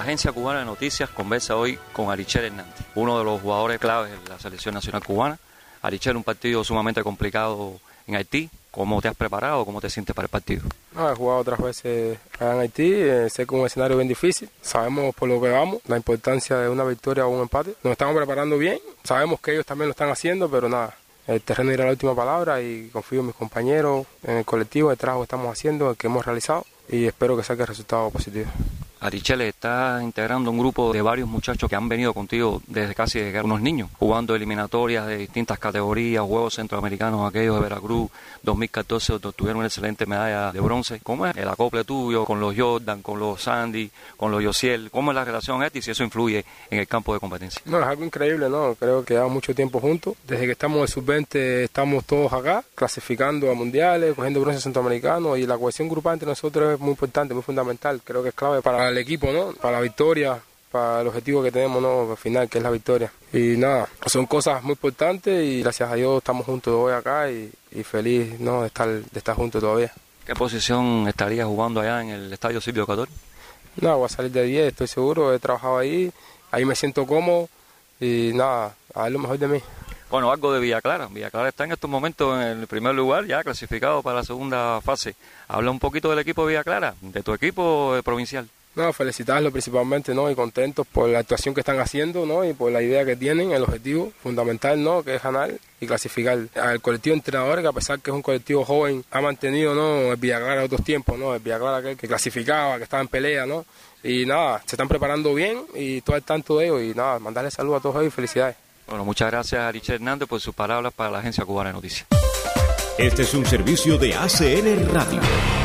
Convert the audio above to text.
Agencia Cubana de Noticias conversa hoy con Arichel Hernández, uno de los jugadores claves de la selección nacional cubana. Arichel, un partido sumamente complicado en Haití. ¿Cómo te has preparado? ¿Cómo te sientes para el partido? He jugado otras veces allá en Haití, sé que es un escenario bien difícil, sabemos por lo que vamos, la importancia de una victoria o un empate. Nos estamos preparando bien, sabemos que ellos también lo están haciendo, pero nada, el terreno dirá la última palabra y confío en mis compañeros, en el colectivo, el trabajo que estamos haciendo, el que hemos realizado, y espero que saque el resultado positivo. Arichel, está integrando un grupo de varios muchachos que han venido contigo desde casi desde unos niños, jugando eliminatorias de distintas categorías, Juegos Centroamericanos, aquellos de Veracruz, 2014, donde tuvieron una excelente medalla de bronce. ¿Cómo es el acople tuyo con los Jordan, con los Sandy, con los Yosiel? ¿Cómo es la relación esta y si eso influye en el campo de competencia? No, es algo increíble, ¿no? Creo que llevamos mucho tiempo juntos. Desde que estamos en sub-20 estamos todos acá, clasificando a mundiales, cogiendo bronce centroamericano, y la cohesión grupal entre nosotros es muy importante, muy fundamental. Creo que es clave para el equipo, ¿no? Para la victoria, para el objetivo que tenemos, ¿no? Al final, que es la victoria. Y nada, son cosas muy importantes y gracias a Dios estamos juntos hoy acá y feliz, ¿no? de estar juntos todavía. ¿Qué posición estarías jugando allá en el Estadio Silvio Cator? No, voy a salir de 10, estoy seguro, he trabajado ahí me siento cómodo y nada, a dar lo mejor de mí. Bueno, algo de Villa Clara. Villa Clara está en estos momentos en el primer lugar, ya clasificado para la segunda fase. Habla un poquito del equipo de Villa Clara, de tu equipo provincial. No, felicitarlos principalmente, ¿no? Y contentos por la actuación que están haciendo, ¿no? Y por la idea que tienen, el objetivo fundamental, ¿no? Que es ganar y clasificar. Al colectivo de entrenadores, que a pesar que es un colectivo joven, ha mantenido, ¿no? El Villa Clara de otros tiempos, ¿no? El Villa Clara aquel que clasificaba, que estaba en pelea, ¿no? Y nada, se están preparando bien y todo el tanto de ellos. Y nada, mandarles saludos a todos ellos y felicidades. Bueno, muchas gracias a Arichel Hernández por sus palabras para la Agencia Cubana de Noticias. Este es un servicio de ACN Radio.